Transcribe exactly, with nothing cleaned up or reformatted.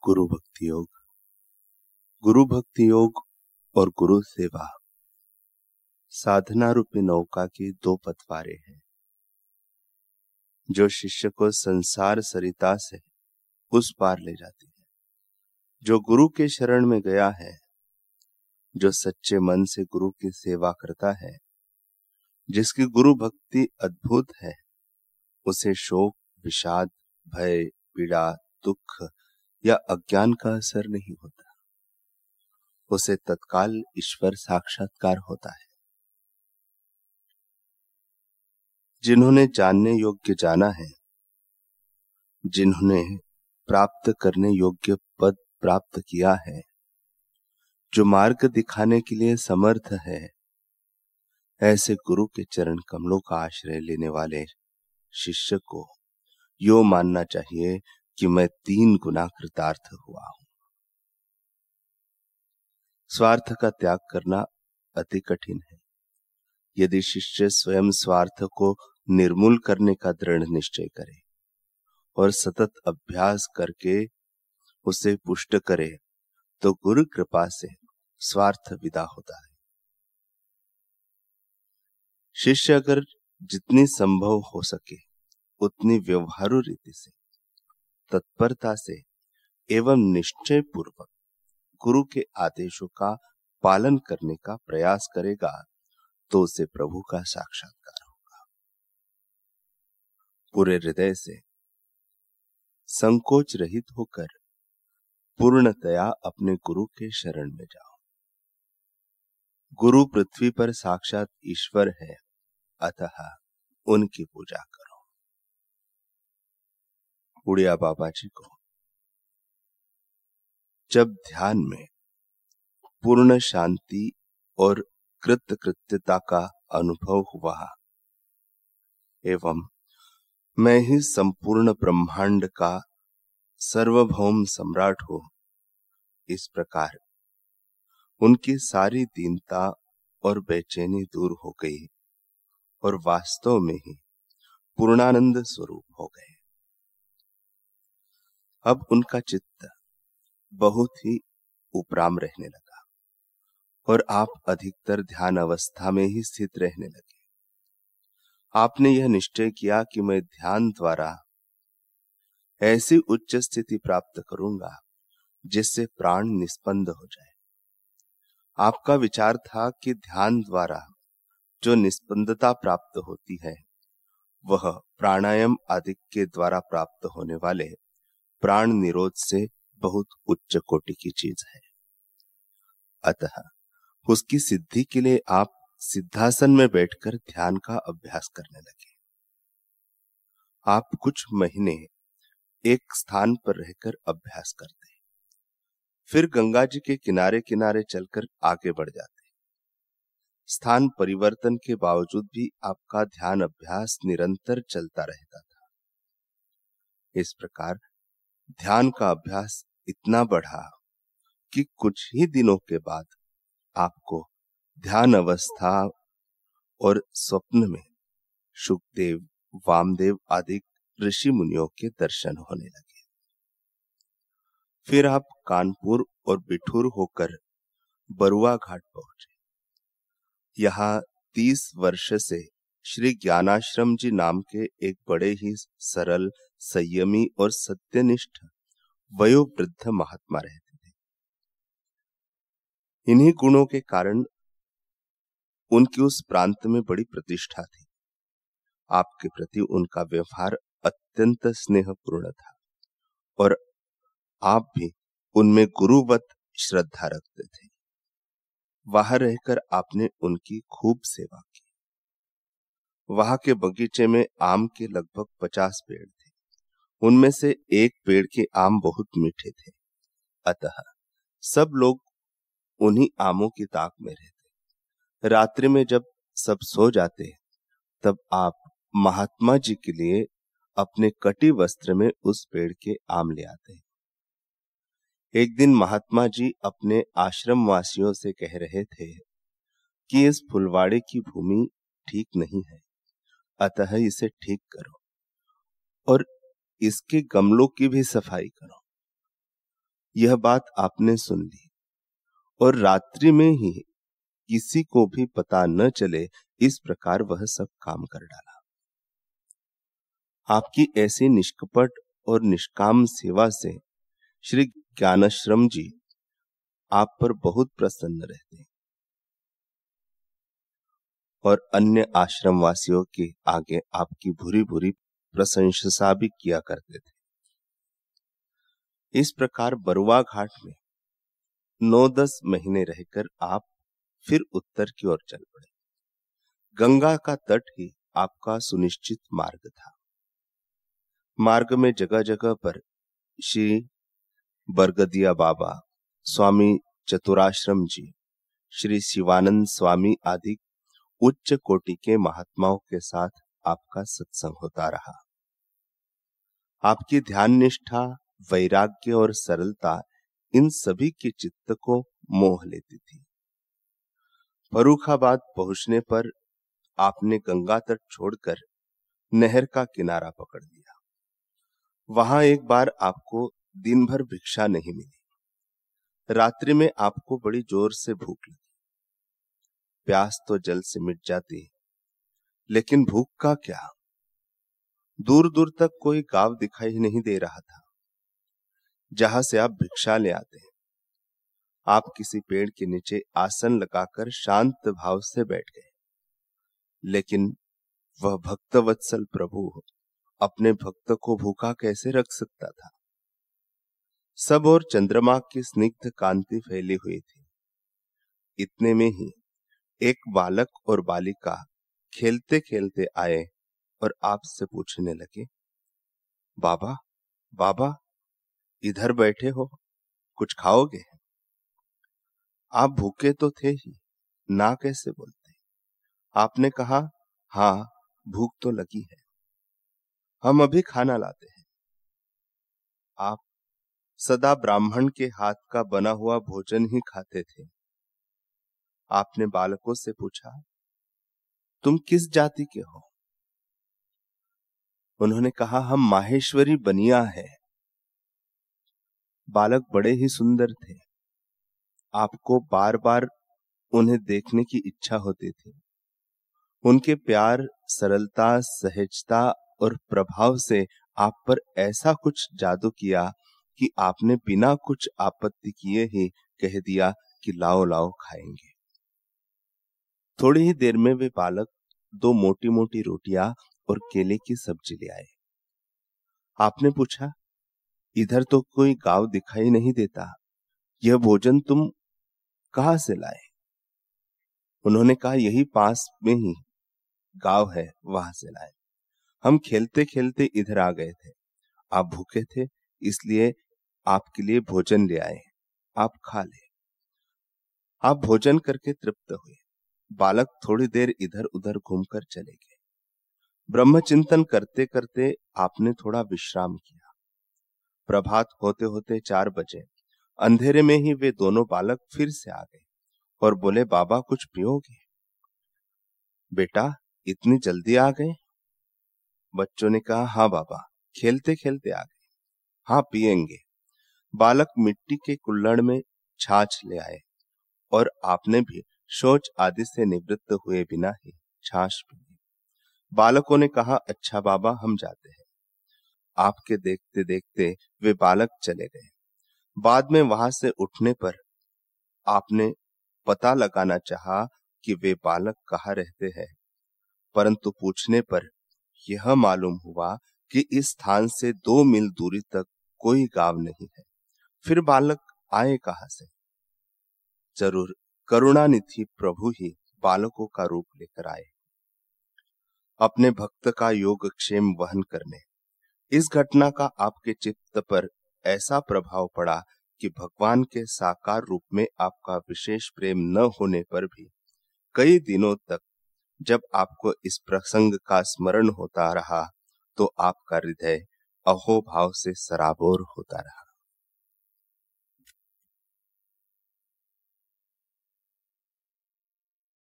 गुरु भक्ति योग। गुरु भक्ति योग और गुरु सेवा साधना रूपी नौका की दो पतवारें हैं जो शिष्य को संसार सरिता से उस पार ले जाती है। जो गुरु के शरण में गया है, जो सच्चे मन से गुरु की सेवा करता है, जिसकी गुरु भक्ति अद्भुत है, उसे शोक, विषाद, भय, पीड़ा, दुख या अज्ञान का असर नहीं होता। उसे तत्काल ईश्वर साक्षात्कार होता है। जिन्होंने जानने योग्य जाना है, जिन्होंने प्राप्त करने योग्य पद प्राप्त किया है, जो मार्ग दिखाने के लिए समर्थ है, ऐसे गुरु के चरण कमलों का आश्रय लेने वाले शिष्य को यो मानना चाहिए कि मैं तीन गुना कृतार्थ हुआ हूं। स्वार्थ का त्याग करना अति कठिन है। यदि शिष्य स्वयं स्वार्थ को निर्मूल करने का दृढ़ निश्चय करे और सतत अभ्यास करके उसे पुष्ट करे, तो गुरु कृपा से स्वार्थ विदा होता है। शिष्य अगर जितनी संभव हो सके उतनी व्यवहारु रीति से, तत्परता से एवं निश्चय पूर्वक गुरु के आदेशों का पालन करने का प्रयास करेगा, तो उसे प्रभु का साक्षात्कार होगा। पूरे हृदय से संकोच रहित होकर पूर्णतया अपने गुरु के शरण में जाओ। गुरु पृथ्वी पर साक्षात ईश्वर है, अतः उनकी पूजा करो। उड़िया बाबा जी को जब ध्यान में पूर्ण शांति और कृतकृत्यता का अनुभव हुआ एवं मैं ही संपूर्ण ब्रह्मांड का सर्वभौम सम्राट हूं, इस प्रकार उनकी सारी दीनता और बेचैनी दूर हो गई और वास्तव में ही पूर्णानंद स्वरूप हो गए। अब उनका चित्त बहुत ही उपराम रहने लगा और आप अधिकतर ध्यान अवस्था में ही स्थित रहने लगे। आपने यह निश्चय किया कि मैं ध्यान द्वारा ऐसी उच्च स्थिति प्राप्त करूंगा जिससे प्राण निस्पंद हो जाए। आपका विचार था कि ध्यान द्वारा जो निस्पंदता प्राप्त होती है, वह प्राणायाम आदि के द्वारा प्राप्त होने वाले प्राण निरोध से बहुत उच्च कोटि की चीज है। अतः उसकी सिद्धि के लिए आप सिद्धासन में बैठकर ध्यान का अभ्यास करने लगे। आप कुछ महीने एक स्थान पर रहकर अभ्यास करते, फिर गंगा जी के किनारे किनारे चलकर आगे बढ़ जाते। स्थान परिवर्तन के बावजूद भी आपका ध्यान अभ्यास निरंतर चलता रहता था। इस प्रकार ध्यान का अभ्यास इतना बढ़ा कि कुछ ही दिनों के बाद आपको ध्यान अवस्था और स्वप्न में शुकदेव, वामदेव आदि ऋषि मुनियों के दर्शन होने लगे। फिर आप कानपुर और बिठूर होकर बरुआ घाट पहुंचे। यहाँ तीस वर्ष से श्री ज्ञानाश्रम जी नाम के एक बड़े ही सरल, संयमी और सत्यनिष्ठ वयोवृद्ध महात्मा रहते थे। इन्हीं गुणों के कारण उनकी उस प्रांत में बड़ी प्रतिष्ठा थी। आपके प्रति उनका व्यवहार अत्यंत स्नेहपूर्ण था और आप भी उनमें गुरुवत श्रद्धा रखते थे। वहां रहकर आपने उनकी खूब सेवा की। वहां के बगीचे में आम के लगभग पचास पेड़ थे। उनमें से एक पेड़ के आम बहुत मीठे थे, अतः सब लोग उन्हीं आमों की ताक में रहते। रात्रि में जब सब सो जाते, तब आप महात्मा जी के लिए अपने कटी वस्त्र में उस पेड़ के आम ले आते। एक दिन महात्मा जी अपने आश्रम वासियों से कह रहे थे कि इस फुलवाड़े की भूमि ठीक नहीं है, अतः इसे ठीक करो और इसके गमलों की भी सफाई करो। यह बात आपने सुन ली और रात्रि में ही किसी को भी पता न चले, इस प्रकार वह सब काम कर डाला। आपकी ऐसी निष्कपट और निष्काम सेवा से श्री ज्ञानाश्रम जी आप पर बहुत प्रसन्न रहते और अन्य आश्रम वासियों के आगे आपकी भूरी भूरी प्रशंसा भी किया करते थे। इस प्रकार बरुआ घाट में नौ दस महीने रहकर आप फिर उत्तर की ओर चल पड़े। गंगा का तट ही आपका सुनिश्चित मार्ग था। मार्ग में जगह जगह पर श्री बरगदिया बाबा, स्वामी चतुराश्रम जी, श्री शिवानंद स्वामी आदि उच्च कोटि के महात्माओं के साथ आपका सत्संग होता रहा। आपकी ध्यान निष्ठा, वैराग्य और सरलता इन सभी के चित्त को मोह लेती थी। फर्रुखाबाद पहुंचने पर आपने गंगा तट छोड़कर नहर का किनारा पकड़ लिया। वहां एक बार आपको दिन भर भिक्षा नहीं मिली। रात्रि में आपको बड़ी जोर से भूख लगी। प्यास तो जल से मिट जाती, लेकिन भूख का क्या। दूर दूर तक कोई गांव दिखाई नहीं दे रहा था जहां से आप भिक्षा ले आते हैं। आप किसी पेड़ के नीचे आसन लगाकर शांत भाव से बैठ गए, लेकिन वह भक्तवत्सल प्रभु अपने भक्त को भूखा कैसे रख सकता था। सब और चंद्रमा की स्निग्ध कांति फैली हुई थी। इतने में ही एक बालक और बालिका खेलते खेलते आए और आपसे पूछने लगे, बाबा बाबा इधर बैठे हो, कुछ खाओगे? आप भूखे तो थे ही, ना कैसे बोलते? आपने कहा, हाँ भूख तो लगी है, हम अभी खाना लाते हैं। आप सदा ब्राह्मण के हाथ का बना हुआ भोजन ही खाते थे। आपने बालकों से पूछा, तुम किस जाति के हो? उन्होंने कहा, हम माहेश्वरी बनिया है। बालक बड़े ही सुंदर थे। आपको बार बार उन्हें देखने की इच्छा होती थी। उनके प्यार, सरलता, सहजता और प्रभाव से आप पर ऐसा कुछ जादू किया कि आपने बिना कुछ आपत्ति किए ही कह दिया कि लाओ लाओ खाएंगे। थोड़ी ही देर में वे बालक दो मोटी मोटी रोटियां और केले की सब्जी ले आए। आपने पूछा, इधर तो कोई गांव दिखाई नहीं देता, यह भोजन तुम कहां से लाए? उन्होंने कहा, यही पास में ही गांव है, वहां से लाए। हम खेलते खेलते इधर आ गए थे। आप भूखे थे, इसलिए आपके लिए भोजन ले आए, आप खा ले। आप भोजन करके तृप्त हुए। बालक थोड़ी देर इधर उधर घूमकर चले गए। ब्रह्मचिंतन करते करते आपने थोड़ा विश्राम किया। प्रभात होते होते चार बजे। अंधेरे में ही वे दोनों बालक फिर से आ गए और बोले, बाबा कुछ पियोगे? बेटा इतनी जल्दी आ गए? बच्चों ने कहा, हाँ बाबा, खेलते खेलते आ गए। हाँ पिएंगे। बालक मिट्टी के कुल्हड़ में छाछ ले आए और आपने भी शौच आदि से निवृत्त हुए बिना ही छाछ पी। बालकों ने कहा, अच्छा बाबा हम जाते हैं। आपके देखते देखते वे बालक चले गए। बाद में वहां से उठने पर आपने पता लगाना चाहा कि वे बालक कहाँ रहते हैं, परंतु पूछने पर यह मालूम हुआ कि इस स्थान से दो मील दूरी तक कोई गांव नहीं है। फिर बालक आए कहां से? जरूर करुणानिधि प्रभु ही बालकों का रूप लेकर आए, अपने भक्त का योगक्षेम वहन करने। इस घटना का आपके चित्त पर ऐसा प्रभाव पड़ा कि भगवान के साकार रूप में आपका विशेष प्रेम न होने पर भी कई दिनों तक जब आपको इस प्रसंग का स्मरण होता रहा तो आपका हृदय अहोभाव से सराबोर होता रहा।